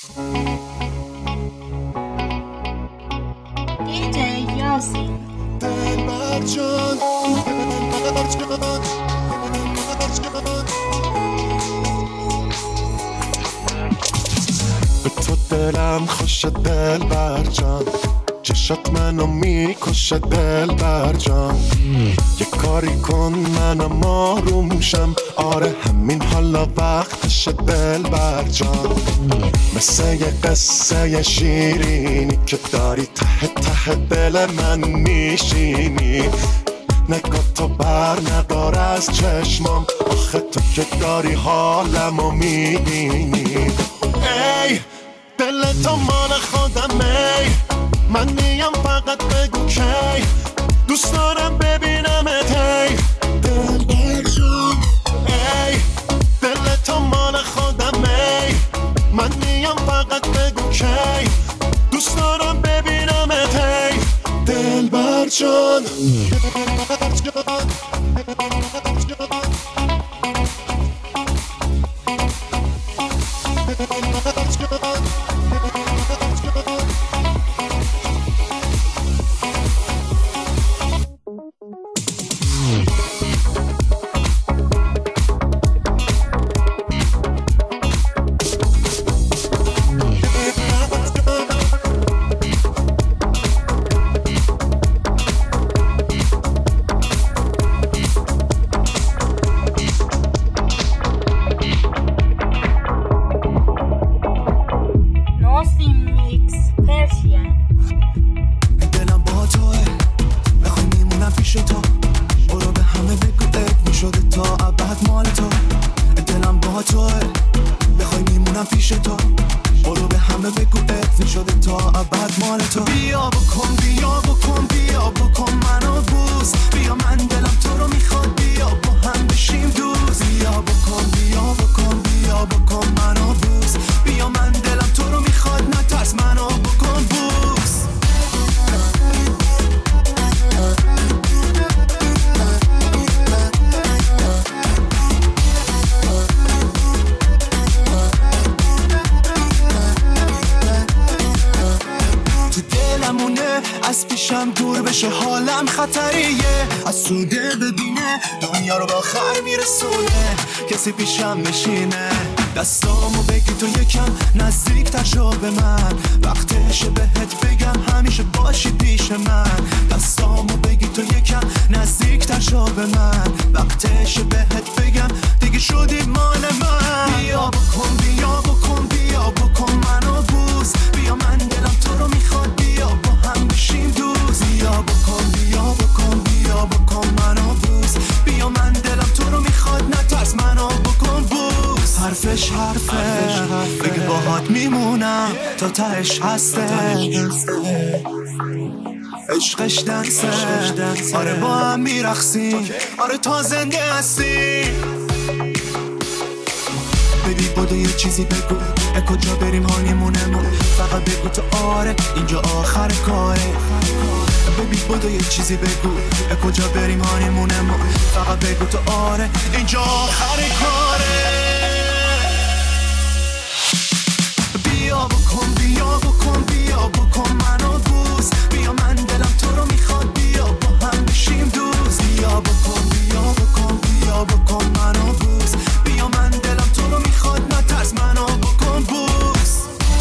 DJ Yasin. به تو دلم خوش دلبر جان، چشات منو میکشه دلبر جان. یه کاری کن منم آروم شم، آره همین حالا وقتشه دلبر جان. مثل یه قصه شیرینی که داری ته ته دل من میشینی. نگاه تو بر ندار از چشمام، آخه تو که داری حالمو میبینی. ای دل تو مال خودمه، من میام فقط بگو کی دوست دارم ببینمت. ای دلبر جون، ای دل تو مال خودمه، من میام فقط بگو کی دوست دارم ببینمت. ای دلبر جون. از پیشم دور بشه حالم خطریه، از سوده ببینه دنیا رو با خر میرسونه، کسی پیشم بشینه دستامو بگی تو یکم نزدیک تر شو به من، وقتشه بهت بگم همیشه باشی پیش من، دستامو بگی تو یکم نزدیک تر شو به من، وقتشه بهت بگم دیگه شدی مال من. بیا بکن بیا بکن بیا بکن منو بوس، بیا من دلم تو رو میخواد، بیا با هم بشیم دوست، بیا بکن بیا بکن بیا بکن منو بوس، بیا من دلم تو رو میخواد نترس منو بکن بوس. حرفش حرفه بگه باهات میمونم تا تهش هسته، عشقش دنسه آره با هم میرخسیم، آره تا زنده هستی. ببی بودو یه چیزی بگو کجا بریم هانیمونمون، فقط بگو تو آره اینجا آخر کاره. ببی بودو یه چیزی بگو کجا بریم هانیمونمون، فقط بگو تو آره اینجا آخر کاره. بیا بکن بیا بکن بیا بکن منو بوس، بیا من دلم تو رو میخواد، بیا با هم بشیم دوست، بیا بکن بیا بکن بیا بکن منو بوس، بیا من دلم تو رو میخواد نترس منو بکن بوس.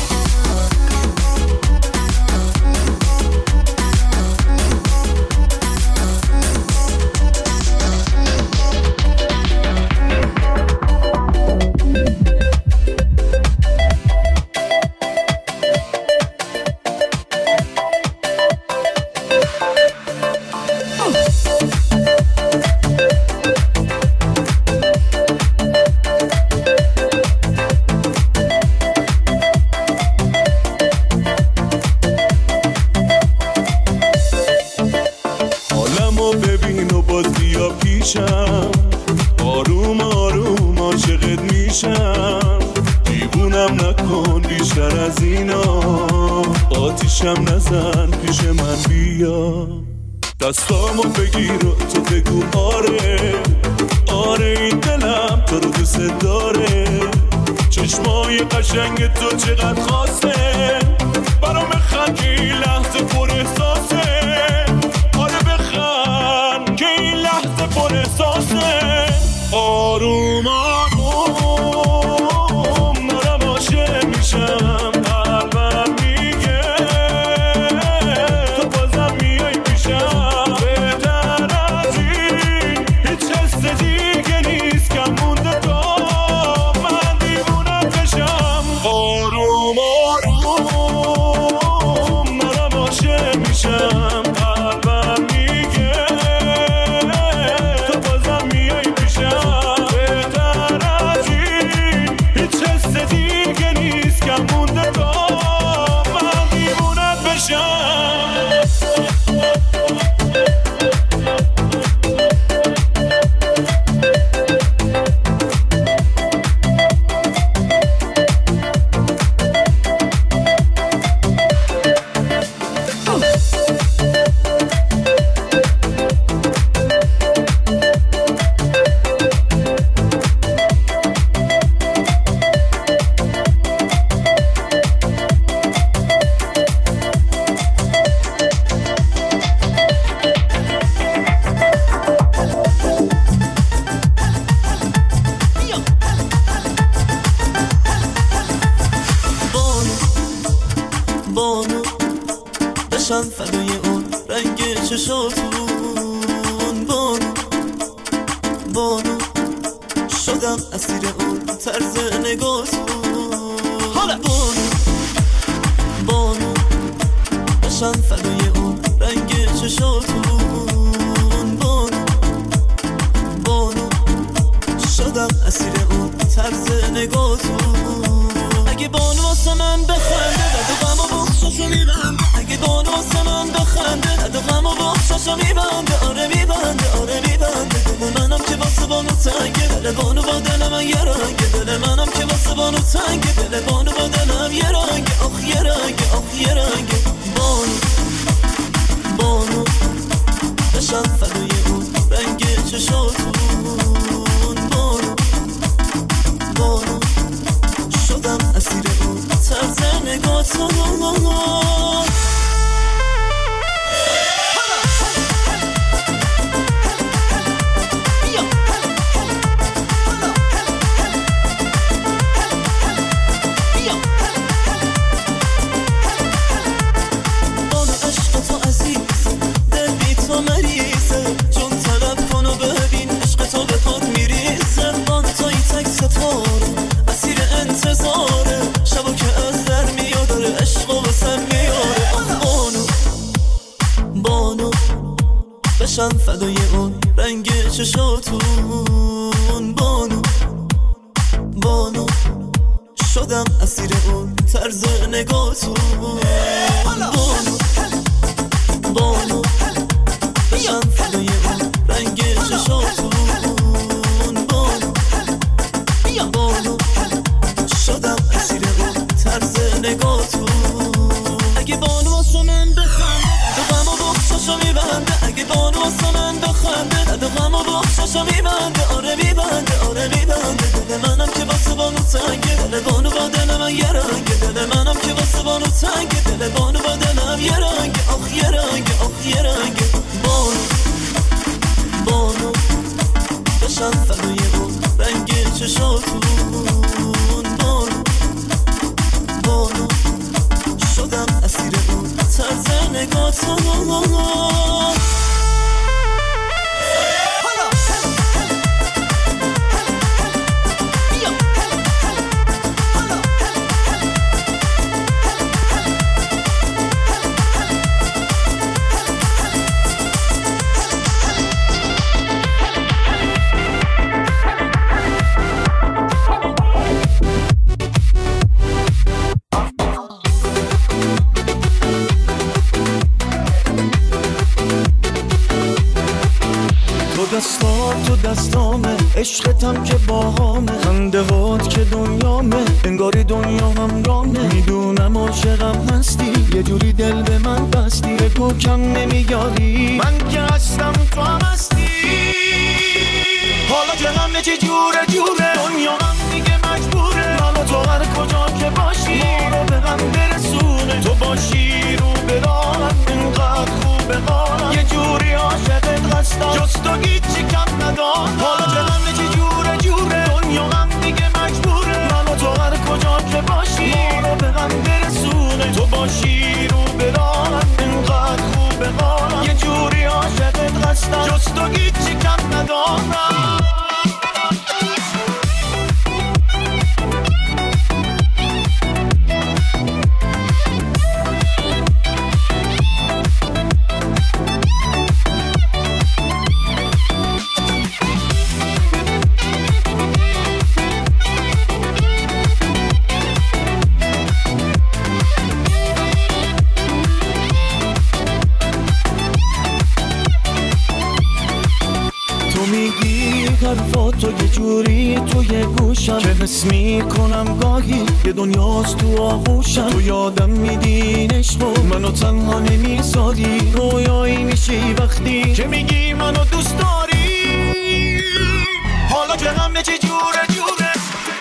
آروم آروم عاشقت میشم، دیوونم نکن بیشتر از اینا، آتیشم نزن پیش من بیا، دستامو بگیر و تو بگو آره آره این دلم تو رو دوست داره، چشما چشمای قشنگ تو چقدر خاصه برام بخند که این لحظه پر احساسه آره بخند که این لحظه پر احساسه آروم آروم دارم عاشق میشم قلبم میگه تو بازم میای پیشم بهتر از این هیچ حس دیگه نیست کم مونده تا من دیوونت بشم آروم آروم دارم عاشق میشم قلبم میگه تو بازم میای پیشم بهتر از این هیچ حس دیگه نیست کم مونده تا من دیوونت بشم بانو بشم فدای اون رنگ چشاتون بانو شدم اسیر اون طرز نگاتون بانو بشم فدای اون رنگ چشاتون بانو شدم اسیر اون طرز نگاتون اگه بانو واسه من بخنده دد و غم و بخشاشو میبنده اگه بانو واسه من بخنده دد و غم و بخشاشو میبنده آره میبنده دل منم که واسه بانو تنگه دل بانو با دل من یه رنگه دل منم که واسه بانو تنگه دل بانو با دلم یه رنگه آخ یه رنگه بانو بشم فدای اون رنگ چشاتون بانو شدم اسیر اون طرز نگاتون بشم فدای اون رنگ چشاتون بانو شدم اسیر اون طرز نگاتون بانو بشم فدای اون رنگ چشاتون بانو شدم اسیر اون طرز نگاتون اگه بانو واسه من بخنده دو غم و بخشاشو میبنده اگه بانو واسه من بخنده دو غم و بخشاشو میبنده آره میبنده دل منم که واسه بانو تنگه دل بانو با دل من یه رنگه دل منم که واسه بانو تنگه دل بانو با دلم یه رنگه آخ یه رنگه بانو بشم فدای اون رنگ چشاتون بانو شدم اسیر اون طرز نگاتون تو دستامه عشقتم که باهامه خنده هات که دنیامه انگاری دنیا همرامه میدونم عاشقم هستی یه جوری دل به من بستی بگو کم نمیاری من که هستم تو هم هستی حالا که همه چی جوره دنیا هم دیگه مجبوره حالا تو هر جوری توی گوشم که حس میکنم گاهی یه دنیاست تو آغوشم. تو یادم میدی عشقو منو تنها نمیذاری، رویایی میشی وقتی که میگی منو دوست داری. حالا که همه چی جوره جوره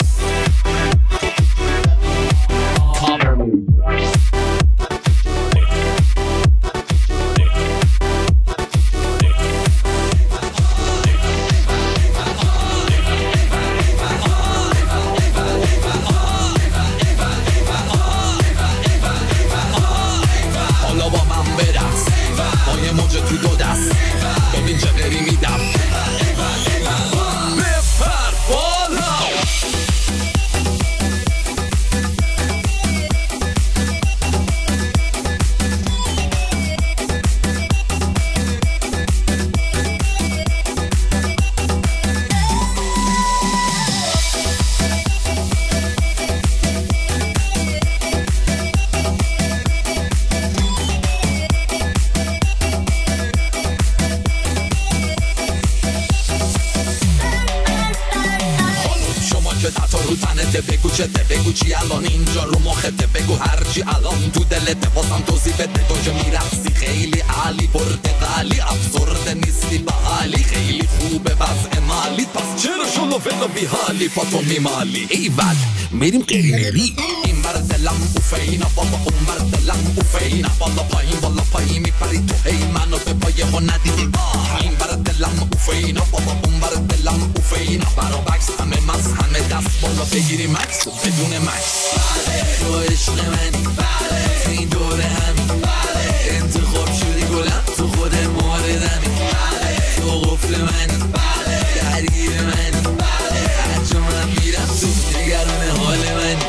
تو دو دست ببین چه غری میدم بپر بالا. بگو چته، بگو چی الان اینجا رو مخته، بگو هرچی الان تو دلته واسم توضیح بده. تو که میرقصی خیلی عالی، پرتقالی افسرده نیستی به حالی، خیلی خوبه وضع مالی، پس چرا شلو فلو بی حالی پاتو میمالی. ایول میریم قرینری، این بر دلم اوفینا بالا، اون بر دلم اوفینا بالا، پایین میپری تو هی منو به پای ها ندیدی. این بر دلم اوفینا بالا، اون بر دلم اوفینا، برا بکس همه مز همه دست بالا بگیری مکس بدون مکس. تو عشق منی تو این دوره همین، انتخاب شدی گلم تو خود موردمی، تو قفل منی درگیر منی، هرچه من میرم تو نگران حال منی.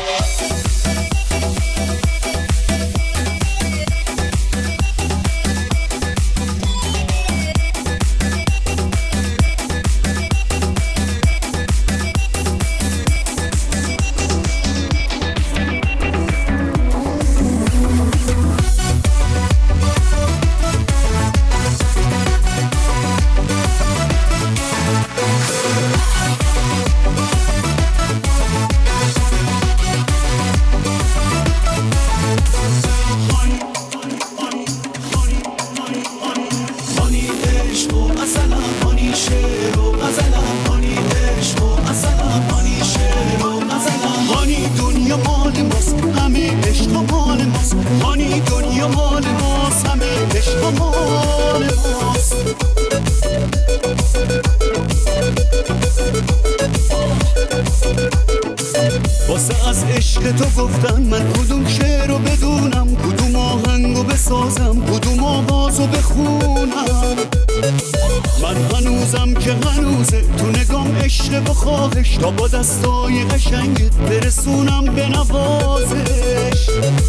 واسه از عشق تو گفتن من کدوم شعر رو بدونم، کدوم آهنگ رو بسازم، کدوم آواز رو بخونم. من هنوزم که هنوزه تو نگام عشق و خواهش، تا با دستای قشنگت برسونم به نوازش.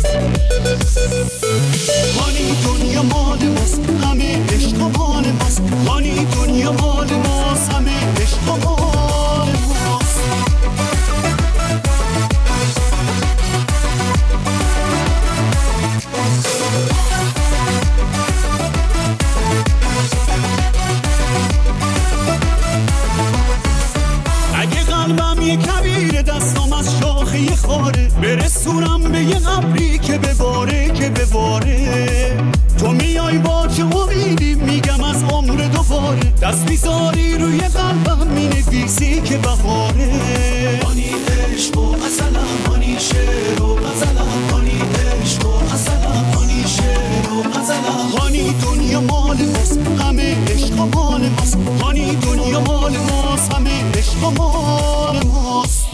هانی دنیا مال ماست، همه عشق و مال ماست، هانی دنیا مال ماست، همه عشق و مال ماست. اگه قلبم یه کبیر دستم از شاخه خاره، برسونم به یه قبری که بباره که بباره. تو میای با چه امیدی میگم از عمر دوباره، دست بیزاری روی قلبم مینویسی که بهاره. هانی عشق و عسلم، هانی شعر و غزلم، هانی عشق و عسلم، هانی شعر و غزلم. هانی دنیا مال ماست، همه عشق و مال ماست، هانی دنیا مال ماست، همه عشق و مال ماست.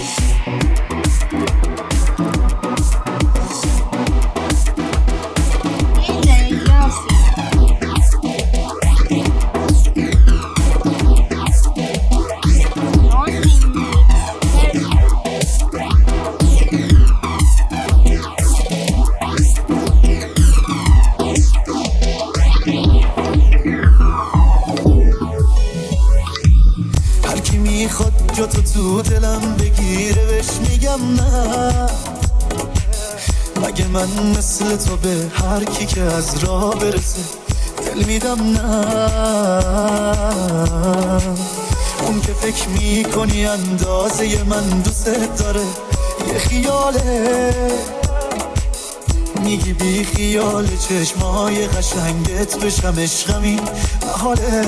جا تو دلم بگیره بهش میگم نه، مگه من مثل تو به هر کی که از راه برسه دل میدم نه. اون که فکر میکنی اندازه من دوست داره یه خیاله، میگی بی خیال چشمای قشنگت بشم عشقمی محاله.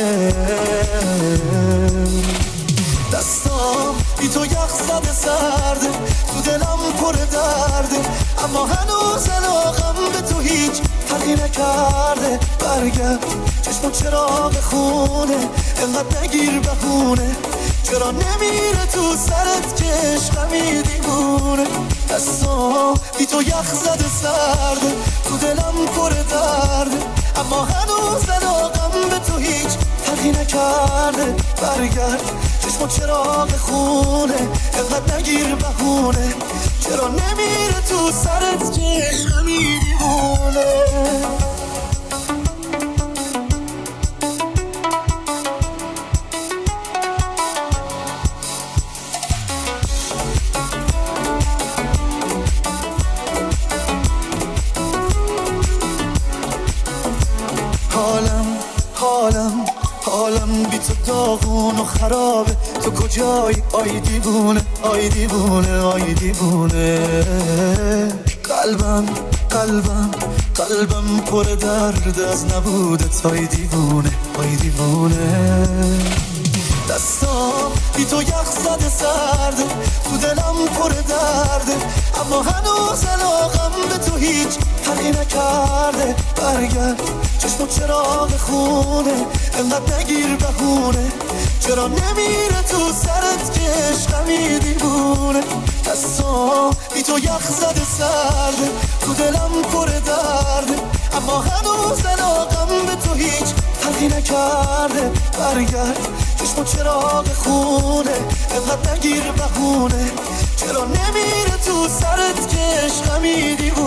دستام بی تو یخ زده سرده، تو دلم پر درده، اما هنوز علاقم به تو هیچ فرقی نکرده. برگرد چشم و چراغ خونه، انقدر نگیر بهونه، چرا نمیره تو سرت که عشقمی دیوونه. دستام بی تو یخ زده سرده، تو دلم پر درده، اما هنوز علاقم به تو هیچ فرقی نکرده. برگرد چشم و چراغ خونه، انقدر نگیر بهونه، چرا نمیره تو سرت که عشقمی دیوونه. حالم بی تو داغون و خرابه، تو کجایی آی دیوونه، آی دیوونه، آی دیوونه. قلبم پر درد از نبودت، آی دیوونه، آی دیوونه. دستام بی تو یخ زده سرده، تو دلم پر درده، اما هنوز علاقم به تو هیچ فرقی نکرده. برگرد چشم و چراغ خونه، انقدر نگیر بهونه، چرا نمیره تو سرت که عشقمی دیوونه. دستام بی تو یخ زده سرده، تو دلم پر درده، اما هنوز علاقم به تو هیچ فرقی نکرده. برگرد چشم و چراغ خونه، انقدر نگیر بهونه، چرا نمیره تو سرت که عشقمی دیوونه.